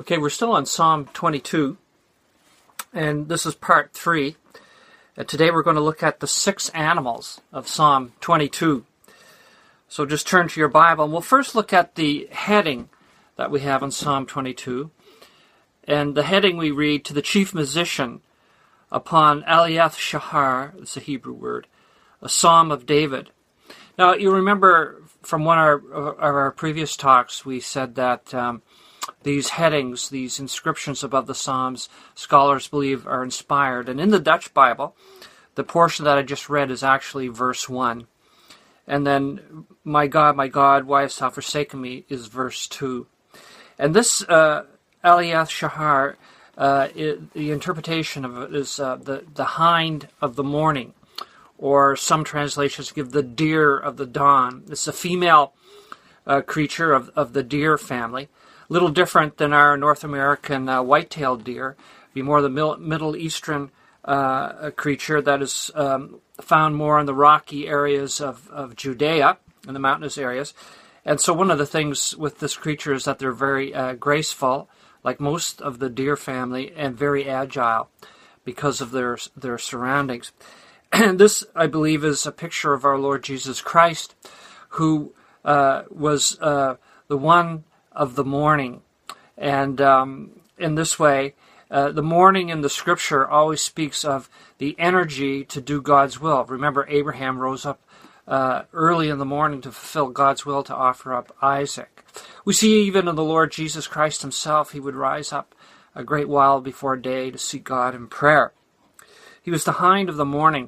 Okay, we're still on Psalm 22, and this is part 3. Today we're going to look at the 6 animals of Psalm 22. So just turn to your Bible, and we'll first look at the heading that we have in Psalm 22. And the heading we read, "To the chief musician, upon Eliath Shahar," it's a Hebrew word, a psalm of David. Now, you remember from one of our previous talks, we said that these headings, these inscriptions above the Psalms, scholars believe are inspired. And in the Dutch Bible, the portion that I just read is actually verse 1. And then, my God, why hast thou forsaken me," is verse 2. And this Eliath Shahar, the interpretation of it is the hind of the morning, or some translations give the deer of the dawn. It's a female creature of the deer family. A little different than our North American white-tailed deer. Be more the Middle Eastern creature that is found more in the rocky areas of Judea, in the mountainous areas. And so one of the things with this creature is that they're very graceful, like most of the deer family, and very agile because of their surroundings. And this, I believe, is a picture of our Lord Jesus Christ, who was the one of the morning. And in this way, the morning in the Scripture always speaks of the energy to do God's will. Remember, Abraham rose up early in the morning to fulfill God's will to offer up Isaac. We see even in the Lord Jesus Christ himself, he would rise up a great while before day to seek God in prayer. He was the hind of the morning.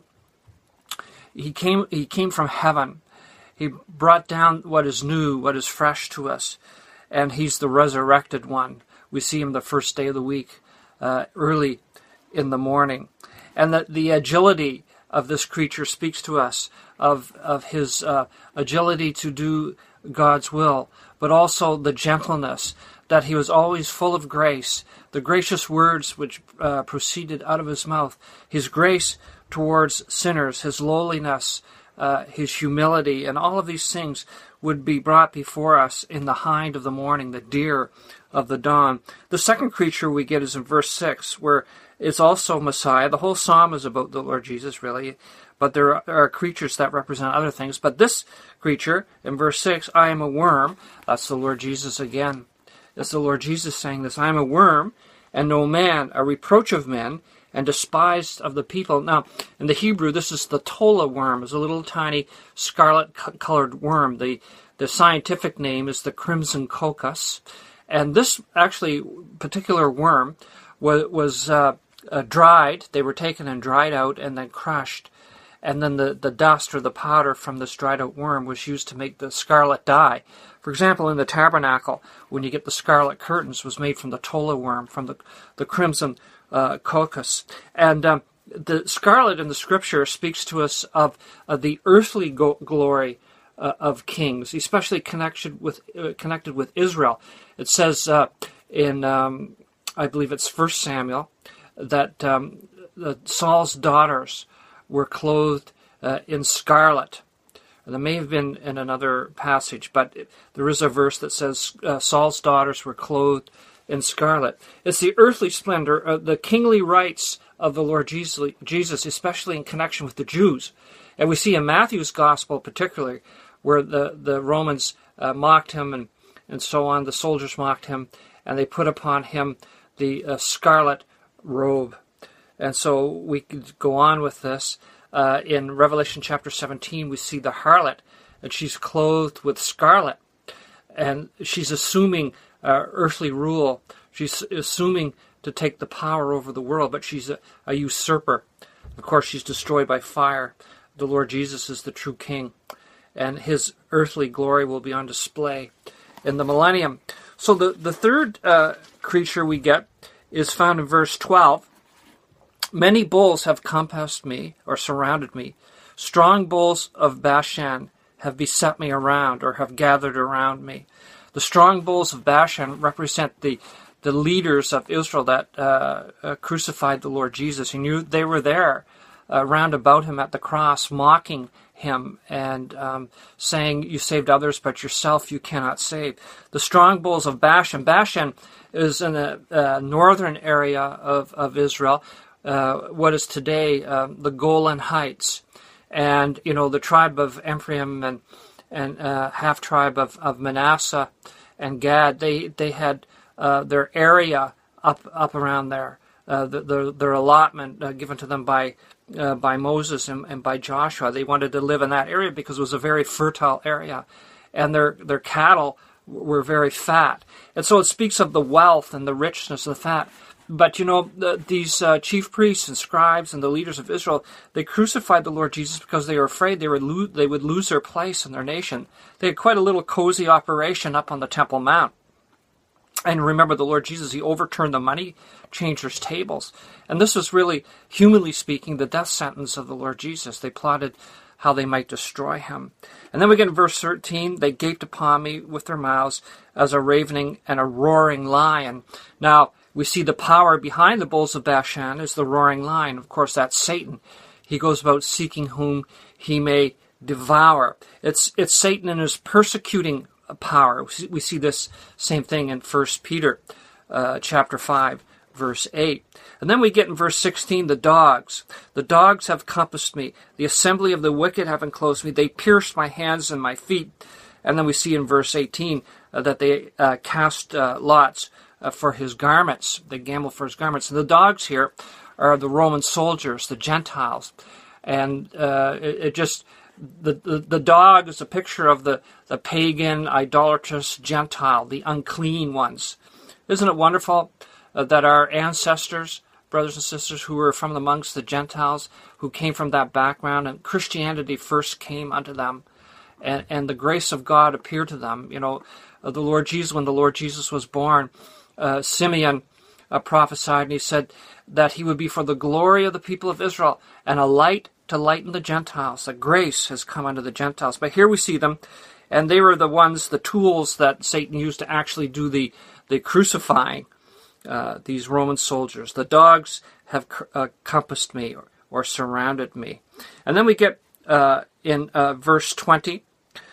He came from heaven. He brought down what is new, what is fresh to us. And he's the resurrected one. We see him the first day of the week, early in the morning. And the agility of this creature speaks to us of his agility to do God's will, but also the gentleness, that he was always full of grace, the gracious words which proceeded out of his mouth, his grace towards sinners, his lowliness, his humility, and all of these things would be brought before us in the hind of the morning, the deer of the dawn. The second creature we get is in verse 6, where it's also Messiah. The whole psalm is about the Lord Jesus, really, but there are creatures that represent other things. But this creature, in verse 6, "I am a worm," that's the Lord Jesus again. It's the Lord Jesus saying this, "I am a worm, and no man, a reproach of men, and despised of the people." Now, in the Hebrew, this is the tola worm. It's a little tiny scarlet-colored worm. The scientific name is the crimson coccus. And this actually particular worm was dried. They were taken and dried out and then crushed. And then the dust or the powder from this dried out worm was used to make the scarlet dye. For example, in the tabernacle, when you get the scarlet curtains, was made from the tola worm, from the crimson coccus. And the scarlet in the Scripture speaks to us of the earthly glory of kings, especially connected with Israel. It says in, I believe it's 1 Samuel, that Saul's daughters were clothed in scarlet. There may have been in another passage, but there is a verse that says Saul's daughters were clothed in scarlet. It's the earthly splendor, the kingly rights of the Lord Jesus, especially in connection with the Jews. And we see in Matthew's Gospel particularly, where the Romans mocked him and so on. The soldiers mocked him, and they put upon him the scarlet robe. And so we could go on with this. In Revelation chapter 17, we see the harlot, and she's clothed with scarlet. And she's assuming earthly rule. She's assuming to take the power over the world, but she's a usurper. Of course, she's destroyed by fire. The Lord Jesus is the true king, and his earthly glory will be on display in the millennium. So the third creature we get is found in verse 12. "Many bulls have compassed me, or surrounded me. Strong bulls of Bashan have beset me around, or have gathered around me." The strong bulls of Bashan represent the leaders of Israel that crucified the Lord Jesus. He knew they were there round about him at the cross, mocking him and saying, you saved others, but yourself you cannot save. The strong bulls of Bashan. Bashan is in the northern area of Israel, what is today the Golan Heights. And, the tribe of Ephraim and half tribe of Manasseh and Gad, they had their area up around there, their allotment given to them by Moses and by Joshua. They wanted to live in that area because it was a very fertile area, and their cattle were very fat. And so it speaks of the wealth and the richness of the fat. But, these chief priests and scribes and the leaders of Israel, they crucified the Lord Jesus because they were afraid they would lose their place in their nation. They had quite a little cozy operation up on the Temple Mount. And remember, the Lord Jesus, he overturned the money changers' tables. And this was really, humanly speaking, the death sentence of the Lord Jesus. They plotted how they might destroy him. And then we get in verse 13, they gaped upon me with their mouths as a ravening and a roaring lion. Now, we see the power behind the bulls of Bashan is the roaring lion. Of course, that's Satan. He goes about seeking whom he may devour. It's Satan in his persecuting power. We see this same thing in 1 Peter chapter 5, verse 8. And then we get in verse 16, the dogs. The dogs have compassed me. The assembly of the wicked have enclosed me. They pierced my hands and my feet. And then we see in verse 18 that they cast lots for his garments. They gambled for his garments. And the dogs here are the Roman soldiers, the Gentiles. And the dog is a picture of the pagan, idolatrous Gentile, the unclean ones. Isn't it wonderful that our ancestors, brothers and sisters who were from amongst the Gentiles, who came from that background, and Christianity first came unto them, and the grace of God appeared to them. The Lord Jesus, when the Lord Jesus was born, Simeon prophesied, and he said that he would be for the glory of the people of Israel and a light to lighten the Gentiles. That grace has come unto the Gentiles. But here we see them, and they were the tools that Satan used to actually do the crucifying, these Roman soldiers. The dogs have compassed me or surrounded me. And then we get in verse 20,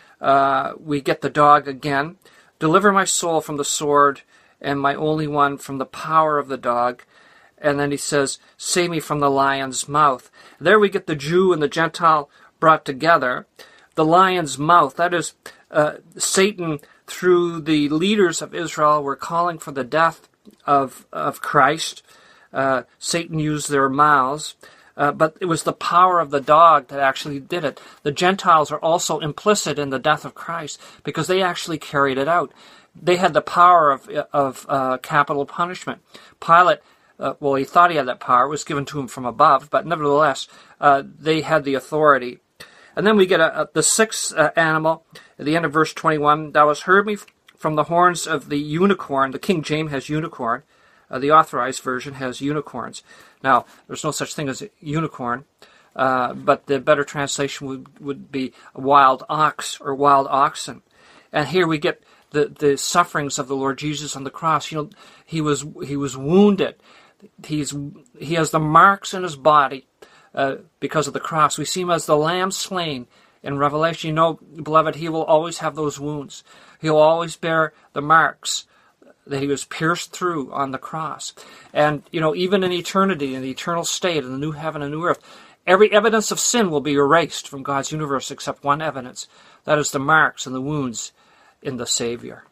we get the dog again. Deliver my soul from the sword and my only one from the power of the dog. And then he says, save me from the lion's mouth. There we get the Jew and the Gentile brought together. The lion's mouth, that is, Satan, through the leaders of Israel, were calling for the death of Christ. Satan used their mouths. But it was the power of the dog that actually did it. The Gentiles are also implicit in the death of Christ because they actually carried it out. They had the power of capital punishment. Pilate, he thought he had that power. It was given to him from above, but nevertheless, they had the authority. And then we get the sixth animal at the end of verse 21. Thou hast heard me from the horns of the unicorn. The King James has unicorn. The Authorized Version has unicorns. Now, there's no such thing as a unicorn, but the better translation would be a wild ox or wild oxen. And here we get the sufferings of the Lord Jesus on the cross. He was wounded. He has the marks in his body because of the cross. We see him as the lamb slain in Revelation. Beloved, he will always have those wounds. He'll always bear the marks that he was pierced through on the cross. And, even in eternity, in the eternal state, in the new heaven and new earth, every evidence of sin will be erased from God's universe except one evidence. That is the marks and the wounds in the Savior.